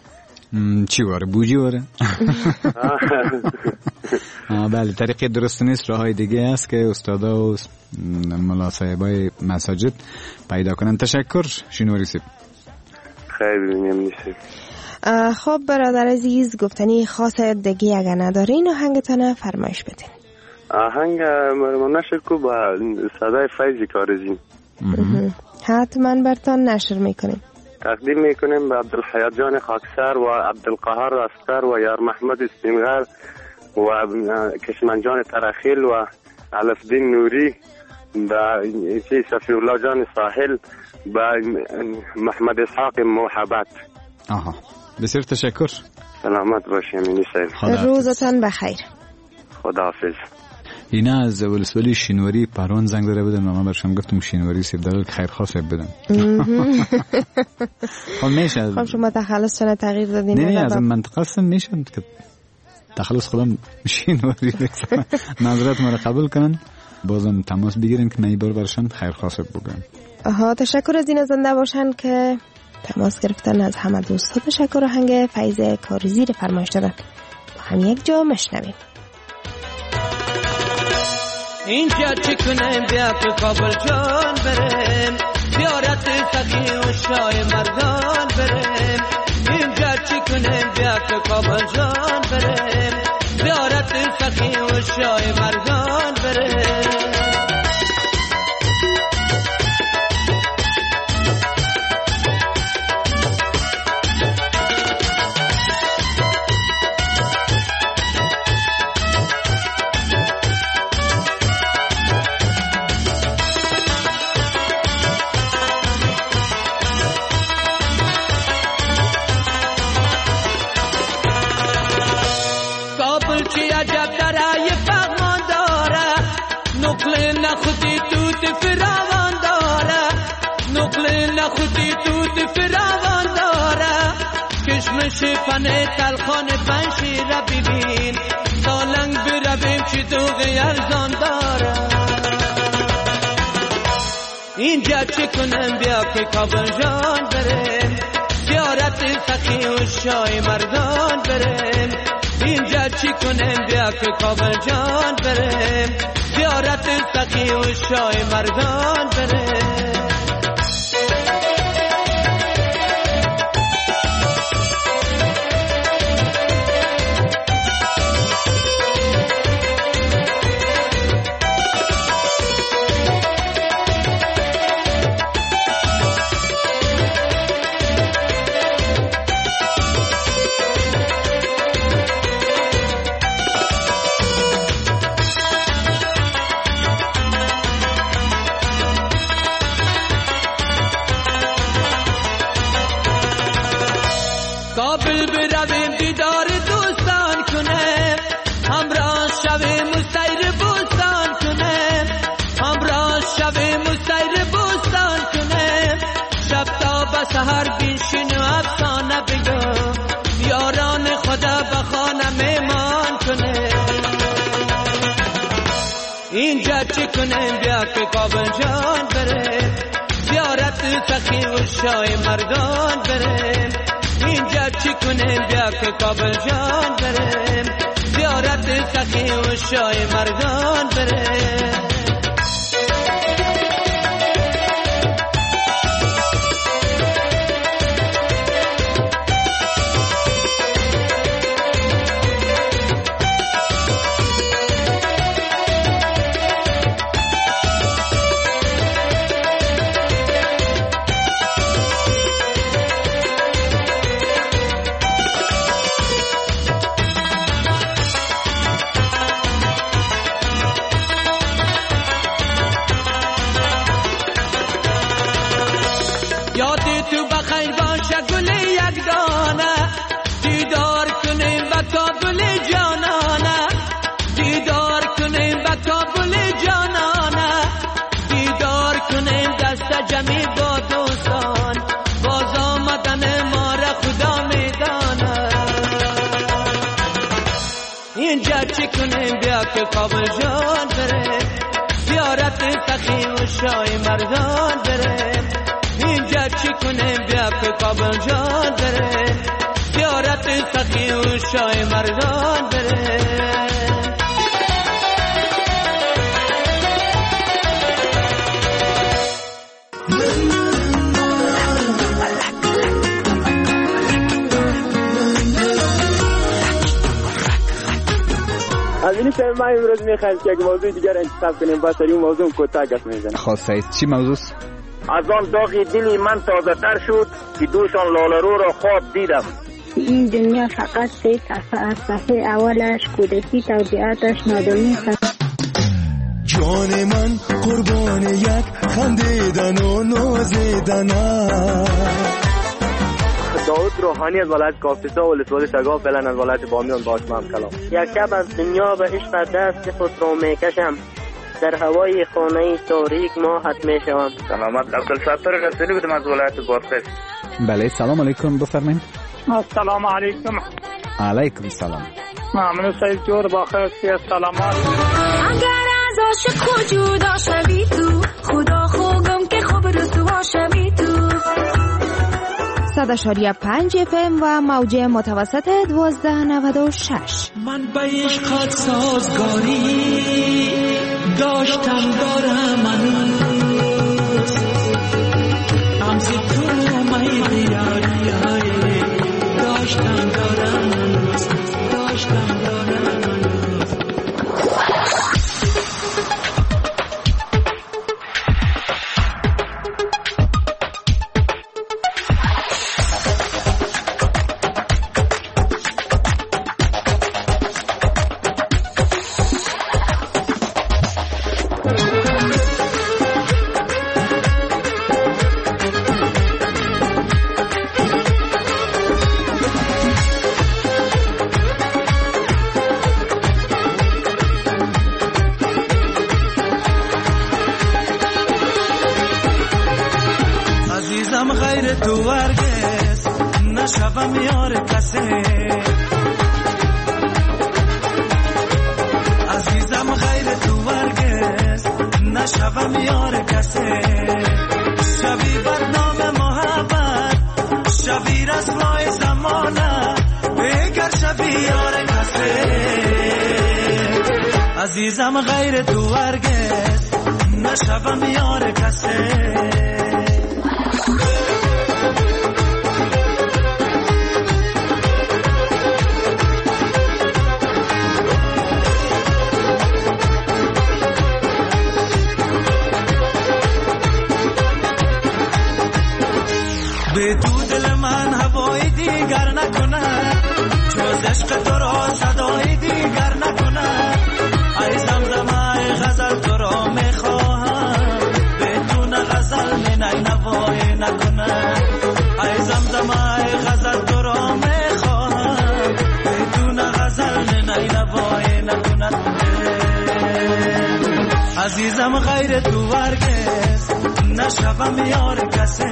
چی واره؟ بوجی واره؟ بله طریق درست نیست، راه های دیگه است که استادا و ملا صاحبای مساجد پیدا کنن. تشکر شینواری صاحب. خیلی بینیم نیستیم. خب برادر عزیز گفتنی خاص دیگه اگر ندارین آهنگتانه فرمایش بدین. آهنگ مرمون نشر کو با صدای فیضی کارزی حتما برتان نشر میکنیم، تقدیم میکنیم به عبدالحیات جان خاکسر و عبدالقهار اسکر و یار محمد استنغر و کشمن جان ترخیل و علفدین نوری و صفی الله جان ساحل و محمد اسحاق محبت. آها بسیار تشکر. سلامت باشی امینی صاحب. روزتان بخیر. خداحافظ. اینا از ولسوالی شینواری پروان زنگ داره بودن و من برشم گفتم شینواری سیب داره که خیر خواست بدن. خب میشه خب شما تخلص چنه تغییر دادین؟ نه نه از منطقه هستم میشه که تخلص خودم شینواری بگذارم نظرات ما رو قبول کنن، بازم تماس بگیرن که من ای بار برشن خیر خواست بگم. آها تشکر از این زنده باشن که تماس گرفتن از همه دوست ها. تشکر آهنگ فیض کارزی رو فرمایش دادن، با هم یک جا مشنویم. اینجا چی کنیم بیا که کابل جان بریم، زیارت سخی و شای مردان بریم. اینجا چی کنیم بیا که کابل جان بریم، زیارت سخی و شای مردان بریم. نقل نخودی توت فراوان داره نقل نخودی توت فراوان داره کشمش پنه تلخان پنشی را ببین سالنگ برویم چی دوغی ارزان داره اینجا چی کنم بیا که کابل جان بریم زیارت سخی و شای مردان بریم اینجا چی کنم بیا که کابل جان بریم زیارت سخی و شای مردان بریم کابل برویم دیدار دوستان کنه همراه شویم مستیر بوستان کنه همراه شویم مستیر بوستان کنه شب تا به سحر بنشین و افسانه بگو یاران خدا به خانه میمان کنه اینجا چی کنیم بیا که کابل جان بریم زیارت سخی و شای مردان بریم اینجا چی کنیم بیا که کابل جان بریم زیارت سخی و شای مردان بریم یادی تو بخیر باشه گل یک دانه دیدار کنیم با کابل جانانه دیدار کنیم با کابل جانانه دیدار کنیم دست جمعی با دوستان باز آمدن ما را خدا میدانه اینجا چی کنیم بیا که کابل جان بریم زیارت سخی و شای مردان بریم اینجا چی کنیم بیا که کابل جان بریم زیارت سخی و شای مردان بریم از این که ما امروز میخوایم که یک موضوع دیگر انتخاب کنیم با سری موضوع کوتاه گپ میزنیم خواسته است چی موضوع است؟ از آن داغی دلی من تازه تر شد که دوشان لالرو را خواب دیدم این دنیا فقط سه صفحه از صفحه اولش کودکی توضیحاتش نادانی است جان من قربان یک خندیدن و نازیدن داود روحانی از ولایت کاپیسا و ولسوالی شگاه فعلا از ولایت بامیان باش من کلام یک شب از دنیا به عشق دست خود را میکشم در هوای خانه تاریک ماهت میشوم. سلامت عبدالستار رسولی بودم از ولایت بادغیس. بله سلام علیکم بفرمایید. السلام علیکم. علیکم سلام. ممنون سید جور بخیر سلامات. اگر از عاشق جدا شوی تو خدا خوگم که خوب رسوا شوی تو صد اشاریه پنج اف ام و موجه متوسط دوازده نود و شش. من به عشقت سازگاری داشتم دارم من همزی تو میدی داشتم دارم داشتم دارم نشوم یار کسی عزیزم غیر تو ورگز نشوم یار کسی شوی بدنام محبت شوی رسوای زمانه بگر شوی یار کسی عزیزم غیر تو ورگز نشوم یار کسی به تو دل من هوای دیگر نکنه جز عشق تو را صدای دیگر نکنه ای زمزم ای غزل تو را میخواهم بدون غزل می نی نوای نکنه ای زمزم ای غزل تو را میخواهم بدون غزل می نی نوای نکنه عزیزم غیر تو ورگز نشوم یار کسی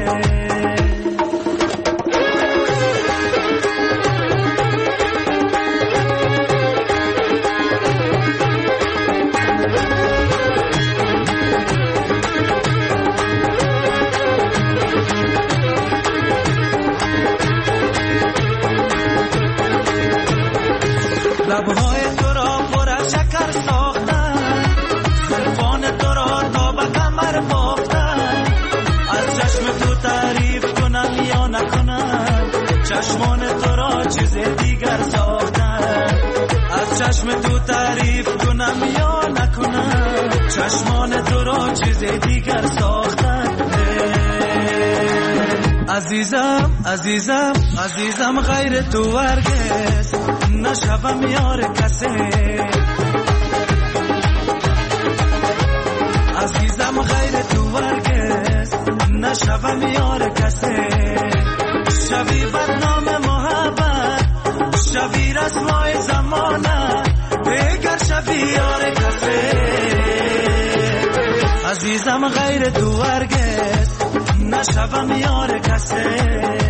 لبهای تو را پر شکر ساختن زلفان تو را تا به کمر باختن از چشم تو تعریف کنم یا نکنم چشمان تو را چیز دیگر ساختن از چشم تو تعریف کنم یا نکنم چشمان تو را چیز دیگر ساختن عزیزم عزیزم عزیزم غیر تو ورگز نشوم یار کسی عزیزم غیر تو ورگز نشوم یار کسی شوی بدنام محبت شوی رسوای زمانه بگر شوی یار کسی عزیزم غیر تو ورگز نشوم یار کسی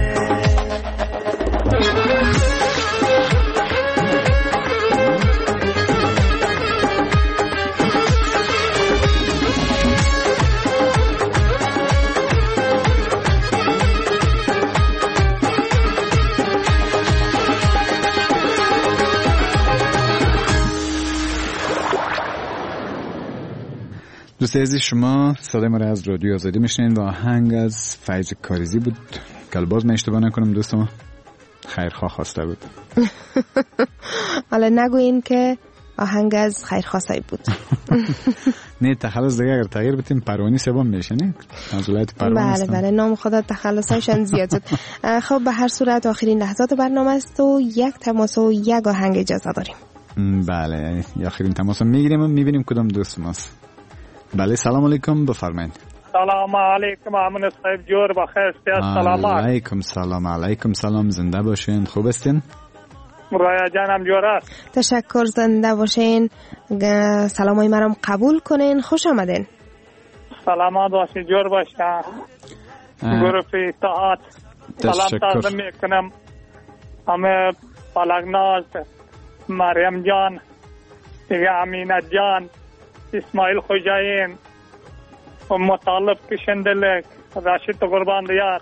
دوست عزیز شما صدای ما را از رادیو آزادی میشنین و آهنگ از فیض کاریزی بود که باز من اشتباه نکنم دوست ما خیرخواه خواسته بود. حالا نگوین که آهنگ از خیرخواستای بود. نه تخلص دیگه اگر تغییر بتیم پروانی سوم میشه نه از ولایت پروان بله بله نام خدا تخلصایشان زیاد شد. خب به هر صورت آخرین لحظات برنامه است و یک تماس و یک آهنگ اجازه داریم. بله آخرین تماس رو میگیریم و میبینیم کدام دوست ماست. بله سلام علیکم بفرمایید. سلام علیکم امین صاحب جور بخیر سلامات. علیکم سلام علیکم سلام زنده باشین خوب هستین؟ رایا جانم جور است. تشکر زنده باشین سلامای مرام قبول کنین خوش آمدین. سلامات باشین جور باشین گروه اتحاد سلام تقدیم میکنم همه پلگناز مریم جان دیگه امینه جان اسماعیل خوجاین و مطالب کشندلک راشد قربان دیار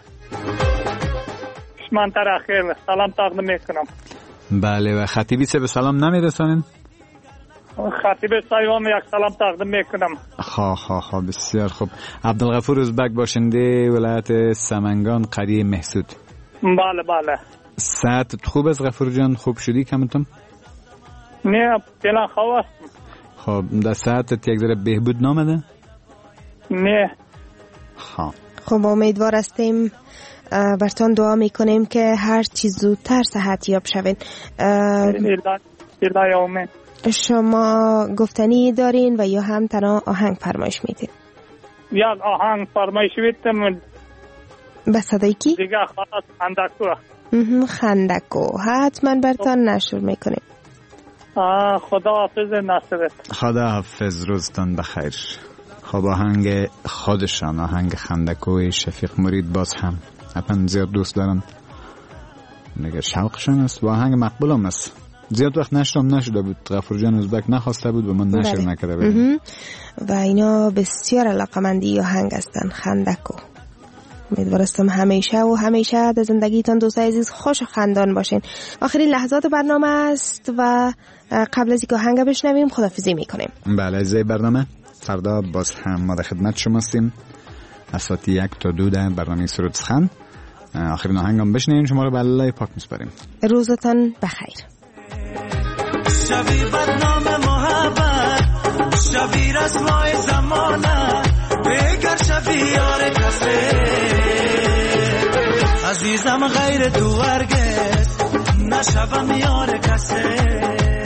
شمان تراخیر سلام تقدیم میکنم. بله و خطیبی سه به سلام نمیرسانین؟ خطیب صاحبم یک سلام تقدیم میکنم. خواه خواه خواه بسیار خوب. عبدالغفور ازبک باشنده ولایت سمنگان قریه محسود. بله بله. صحت خوب از غفور جان خوب شدی کمتم؟ نه فعلا خواه است. خب در ساعتت یک ذره بهبود نامده؟ نه. خب خب امیدوار هستیم برتان دعا میکنیم که هر چیز زودتر صحت یاب شوین. الهی آمین. شما گفتنی دارین و یا هم تنها آهنگ فرمایش میدین؟ یک آهنگ فرمایش میدم. به صدای کی؟ دیگه خلاص خندکو. خندکو حتما برتان نشر میکنیم. خدا حافظ ناصرت. خدا حافظ روزتان بخیر. خب آهنگ خودشان آهنگ خندکوی شفیق مرید باز هم حتما زیاد دوست دارن نگه شوقشان است و آهنگ مقبول هم است. زیاد وقت نشرم نشده بود، غفور جان ازبک نخواسته بود و من نشر نکرده بودم و اینا بسیار علاقمندی آهنگ هستن. خندکو. امیدوارستم همیشه و همیشه در زندگیتان دوستای عزیز خوش و خندان باشین. آخرین لحظات برنامه است و قبل از اینکه آهنگ بشنویم خداحافظی میکنیم. بله عزیزای برنامه، فردا باز هم ما در خدمت شما هستیم از ساعت یک تا دو در برنامه سرود سخن. آخرین آهنگم بشنویم، شما رو به الله پاک میسپاریم. روزتان بخیر. شبی بدنام محبت، شبی رسمای زمانه، بگر شبی یار کسی عزیزم غیر تو هرگز نشبم یار کسی.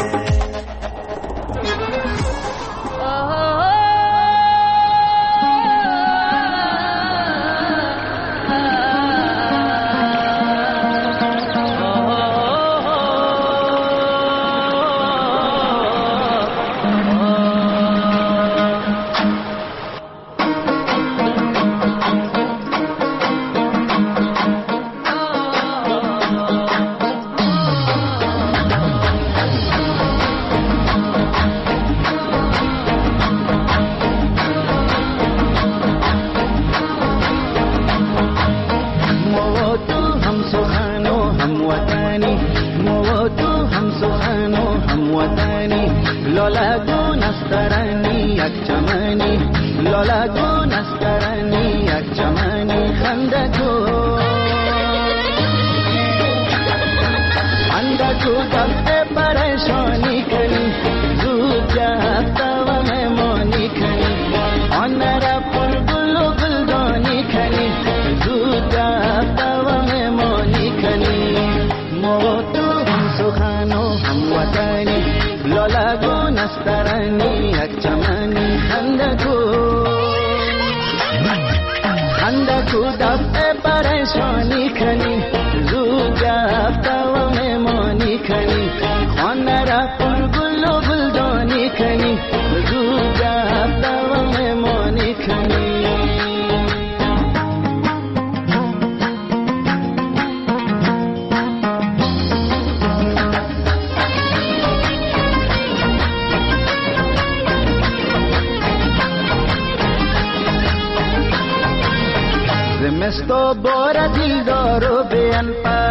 زمستو بار دل دارو بیان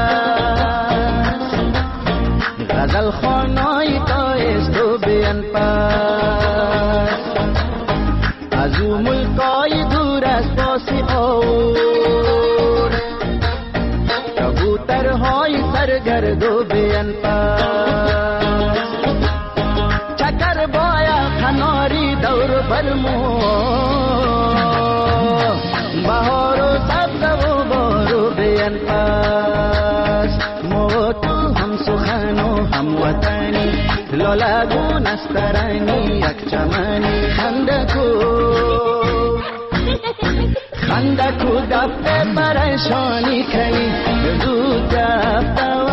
پاس، غزل خانای تایستو بیان پاس، از او ملکای دور از پاسی اور، کبوترهای سرگردو بیان پاس، چکر بایا کناری دور برمو، بهار و سبز و بارو بیان پاس، مو تو هم سخن و هم وطنی، لالگون استرانی یک چمنی، خندکو خندکو دفته پریشانی کنی، زود دفته